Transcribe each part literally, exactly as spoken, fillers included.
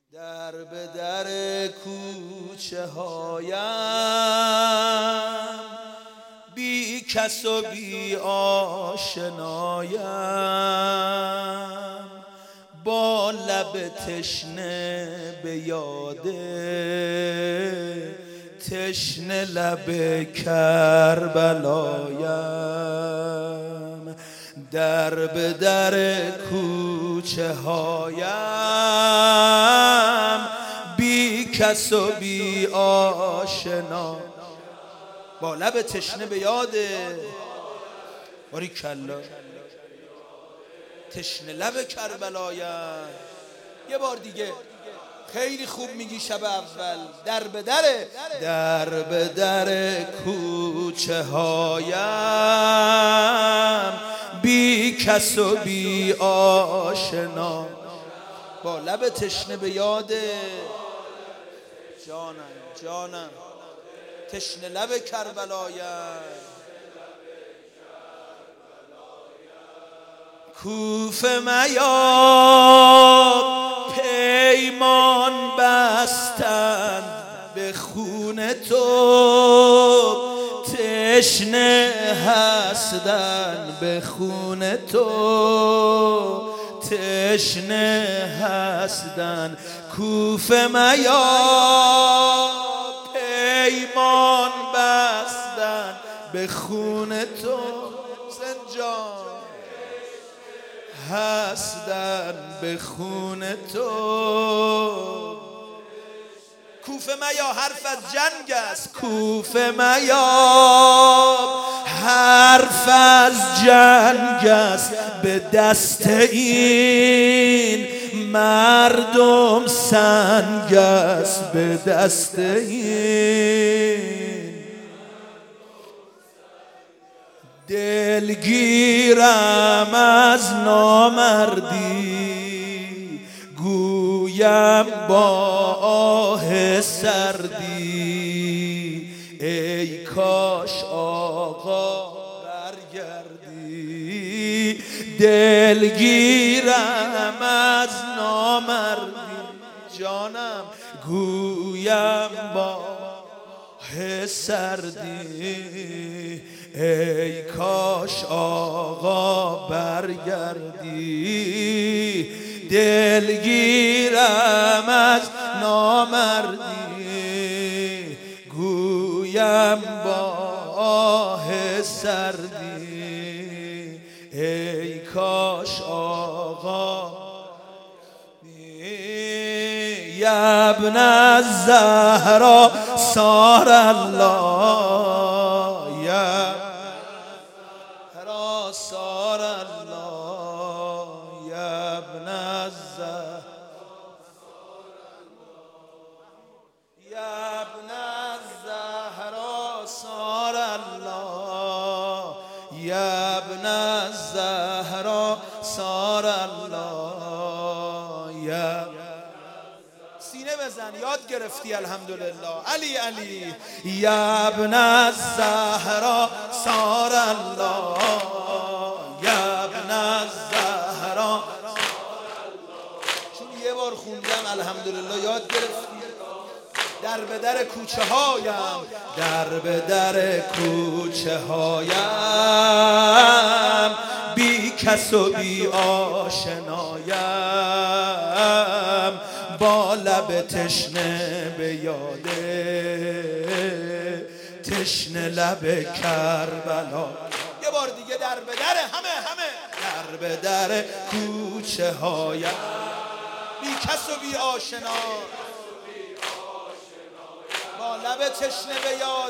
در به در کوچه هایم بی کس و بی آشنایم، با لب تشنه به یاد تشنه لب کربلایم. در به در کوچه هایم بی کس و بی آشنا، با لب تشنه به یاد باری کلا تشنه لب کربلایم. یه بار دیگه خیلی خوب میگی شب اول. در به در در به در کوچه هایم بی کس و بی آشنا، با لب تشنه به یاد جانم جانم تشنه لب کربلایم. کوفه میار پیمان بستند به خون تو، تشنه هستند به خون تو، تشنه هستند. کوفه میار پیمان بستند به خون تو، سنجان هستند به خون تو. کوفه میا حرف از جنگ است، کوفه میا حرف از جنگ است. به دست این مردم سنگ است، به دست این دلگیرم از نامردی، گویم با آه سردی ای کاش آقا برگردی. دلگیرم از نامردی جانم، گویم با آه سردی ای کاش آقا برگردی. دلگیرم از نامردی، گویم با آه سردی ای کاش آقا. یا ابن الزهرا صار الله، یا صار الله، یا ابن الزهرا، یا ابن الزهرا صار الله، یا ابن الزهرا صار الله. یا سینه بزن، یاد گرفتی الحمدلله. علی علی یا ابن الزهرا صار الله، یا ابن الزهرا. چون یه بار خوندم الحمدلله یاد گرفتی. در به در کوچه هایم، در به در کوچه هایم بی کس و بی آشنایم، با لب تشنه به یاد تشنه لب کربلا. یه بار دیگه در به در همه همه در به در کوچه هایم بی کس و بی آشنا، با لب تشنه به یاد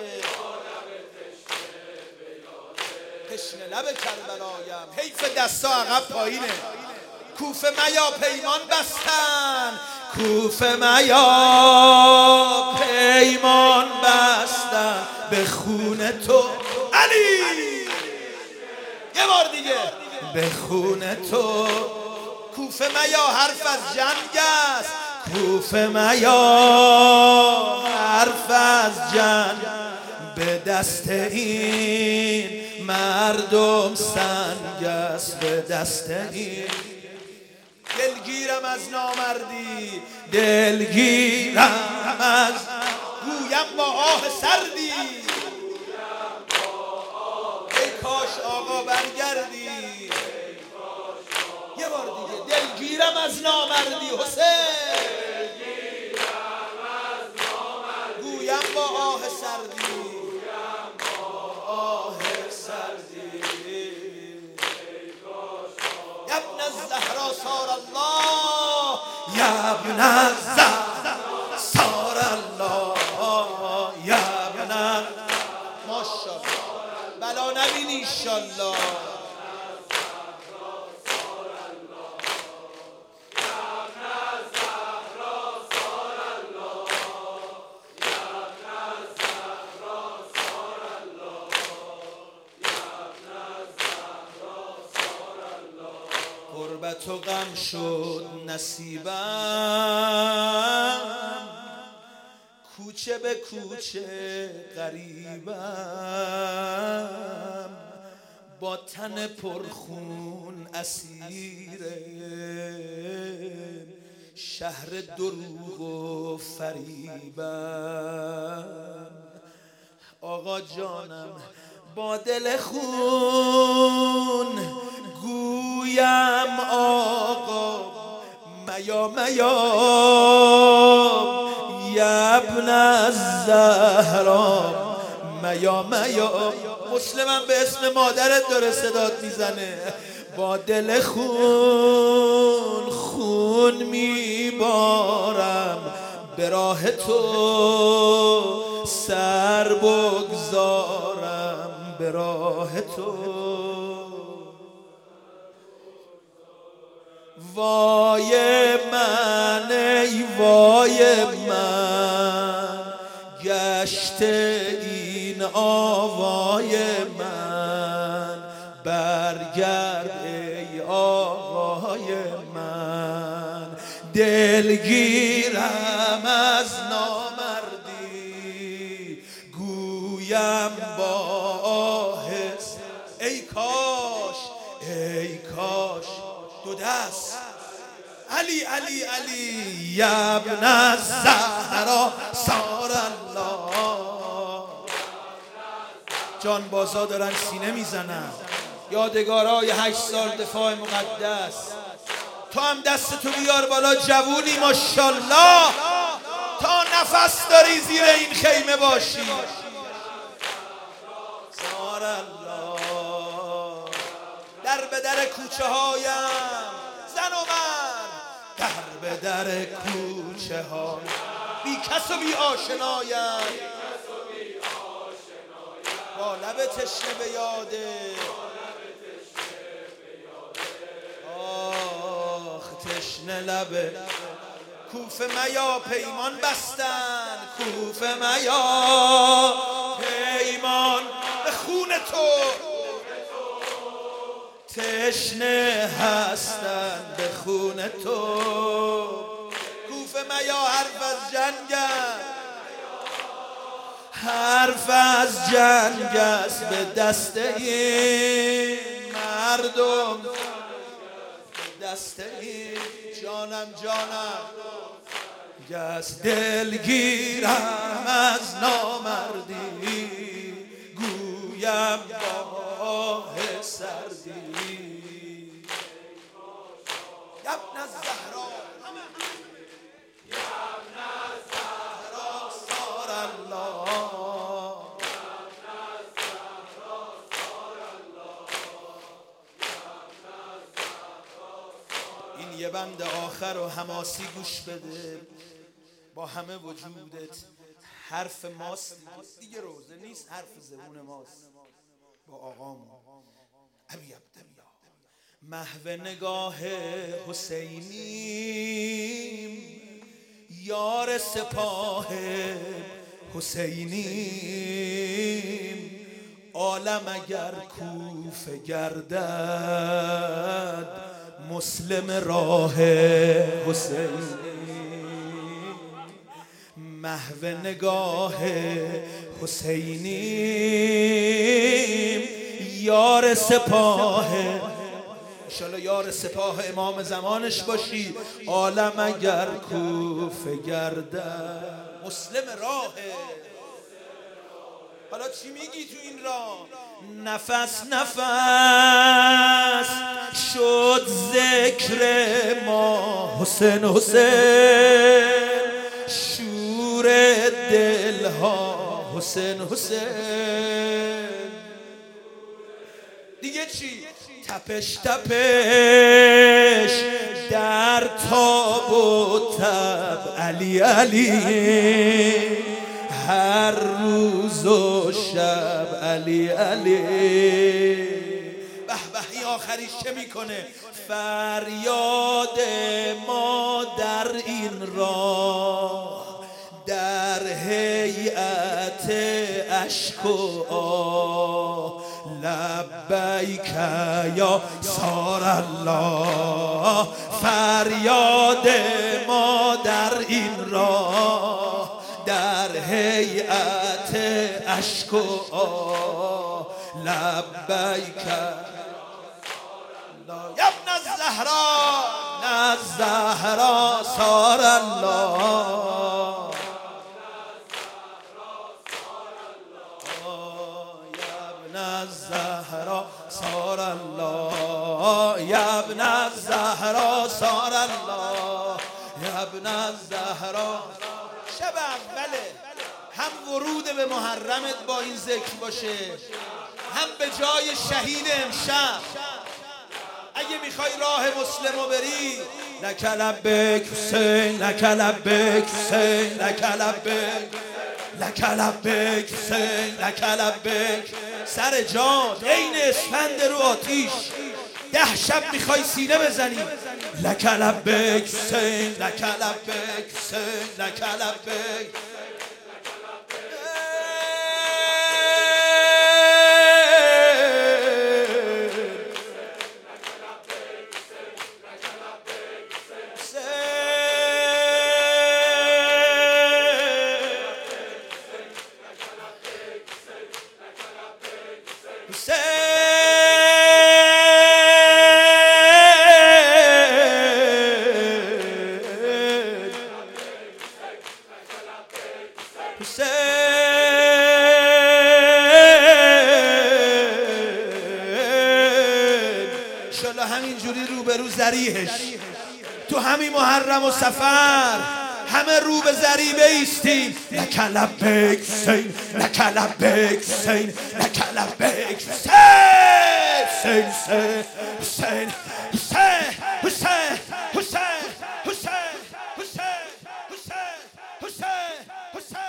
تشنه لب کربلایم. حیف دستا عقب پایینه. کوفه میا پیمان بستن، کوفه میا پیمان بستن به خون تو. علی یه بار دیگه به خون تو. کوفه میا حرف از جنگ است، کوفه میا حرف از جنگ. به دست این مردم سنگ است، به دست این دلگیرم از نامردی، دلگیرم از گویم با آه سردی، ای کاش آقا برگردی. یه بار دیگه، دلگیرم از نامردی حسین، گویم با آه سردی، آه سردی. یا ابن الزهرا صار الله، یا ابن الزهرا صار الله، یا ابن ماشاءالله، بلا نبینی انشالله. غربت و غم شد نصیبم، کوچه به کوچه غریبم، با تن پرخون اسیر شهر دروغ و فریبم. آقا جانم با دل خون گویم آقا میا میا، یا ابن الزهرا میا میا. مسلمم به اسم مادرت داره صدات میزنه. با دل خون خون میبارم، به راه تو سر بگذارم، به راه تو. وای من ای وای من، گشت این آوای من، برگرد ای آقای من. دلگیرم از نامردی، گویم با آهست ای کاش ای کاش. دو دست علی علی علی، یا ابن الزهرا صار الله. جان بازا دارن سینه میزنن، یادگارای هشت سال دفاع مقدس. تو هم دستتو بیار بالا جوونی ماشاءالله، تا نفس داری زیر این خیمه باشی. صار الله. در به در کوچه هایم زن و مرد، در به در کوچه ها بی کس و بی آشنایم، با لب تشنه به یاده. آخ تشنه لب کوفه میا پیمان بستن، کوفه میا پیمان به خون تو، تشنه هستن به خون تو. کوفه میا حرف از جنگم، حرف از جنگ است به دست این مردم، به دست این جانم جانم گست. دلگیرم از نامردی، گویم با آه سردی. یا ابن الزهرا، یا ابن الزهرا صار الله، این یه بند آخر و حماسی گوش بده. با همه وجودت حرف ماست دیگه، روزه نیست، حرف زبون ماست. با آقامون ابی عبدالله، محو نگاه حسینیم، یار سپاه حسینیم. عالم اگر کوفه گردد، مسلم راه حسینیم. محو نگاه حسینیم، یار سپاه انشالله یار سپاه امام زمانش باشی. عالم اگر کوفه گردد مسلم راهه. حالا چی میگی تو این راه؟ نفس نفس شد ذکر ما حسین حسین، شور دلها حسین حسین. دیگه چی؟ تپش تپش در تاب و تب علی علی، هر روز و شب علی علی. به به این آخریش چه میکنه؟ فریاد ما در این راه در هیئت اشک و آه، لبیک یا سار الله. فریاد ما در این راه در هیئت اشک و آه، لبیک یا ابن الزهرا الزهرا سار الله. الزهرا سار الله یا ابن الزهرا سار الله یا ابن الزهرا. شب اوله هم ورود به محرمت با این ذکر باشه، هم به جای شهید امشب. اگه میخوای راه مسلمو بری، لک لبیک حسین لک لبیک حسین لک لبیک لک لبیک حسین لک لبیک. سر جان عین اسفند رو آتیش، ده شب میخوای سینه بزنی. لک لبیک حسین لک لبیک حسین لک لبیک. انشالله همینجوری روبرو ذریحش تو همین محرم و سفر همه رو به ذریبه ایستیم. لک لبیک حسین لک لبیک حسین لک لبیک حسین حسین حسین حسین حسین حسین حسین حسین حسین حسین حسین